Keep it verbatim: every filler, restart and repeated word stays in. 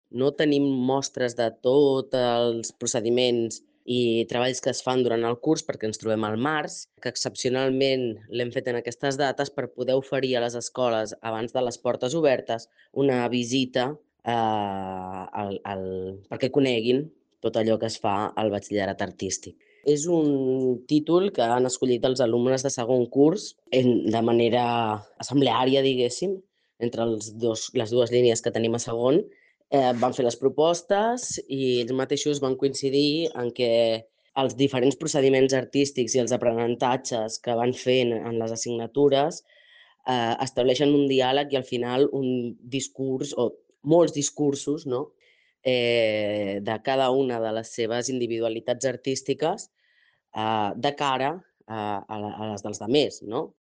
no tenim mostres de tots els procediments i treballs que es fan durant el curs perquè ens trobem al març, que excepcionalment l'hem fet en aquestes dates per poder oferir a les escoles, abans de les portes obertes, una visita eh, al, al, perquè coneguin tot allò que es fa al batxillerat artístic. És un títol que han escollit els alumnes de segon curs en, de manera assembleària, diguéssim, entre els dos, les dues línies que tenim a segon. Eh, van fer les propostes i ells mateixos van coincidir en què els diferents procediments artístics i els aprenentatges que van fent en les assignatures eh, estableixen un diàleg i al final un discurs o molts discursos, no? eh, de cada una de les seves individualitats artístiques eh, de cara a, a, a les dels altres, no?